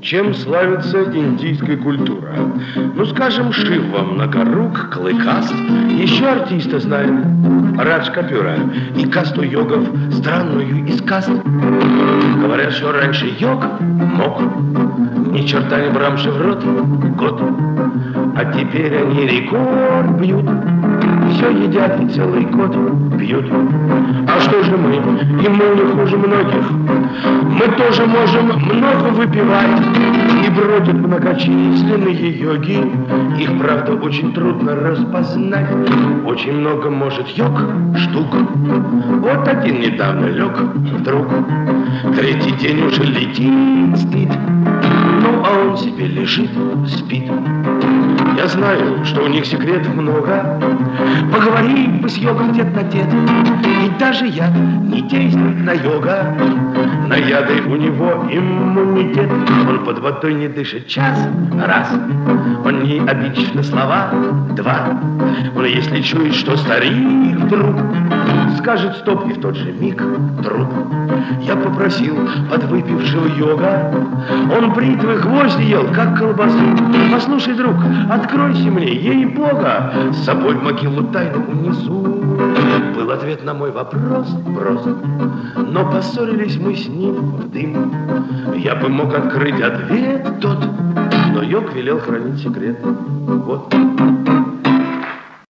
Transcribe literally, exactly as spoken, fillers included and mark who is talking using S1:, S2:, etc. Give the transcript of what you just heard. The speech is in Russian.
S1: Чем славится индийская культура? Ну, скажем, Шива многорук, клыкаст. Еще артиста знаем, Радж Капюра. И касту йогов странную из каст. Говорят, что раньше йог мог ни черта не брамши в рот год. А теперь они рекорд бьют. Все едят и целый год пьют. А что же мы? И мы не хуже многих. Мы тоже можем много выпивать. И бродят многочисленные йоги. Их, правда, очень трудно распознать. Очень много может йог штук. Вот один недавно лег вдруг. Третий день уже летит, спит. Ну, а он себе лежит, спит. Я знаю, что у них секретов много. Поговорим бы с йогом тет на тет. Ведь даже яд не действует на йога. На яды у него иммунитет. Он под водой не дышит час, раз. Он не обидчив на слова, два. Он если чует, что старик вдруг скажет стоп, и в тот же миг труп. Я попросил подвыпившего йога. Он бритвы гвозди ел, как колбасу. Послушай, друг, откройся мне, ей-бога, с собой в могилу тайну унесу. Был ответ на мой вопрос прост, но поссорились мы с ним в дым. Я бы мог открыть ответ тот, но йог велел хранить секрет. Вот.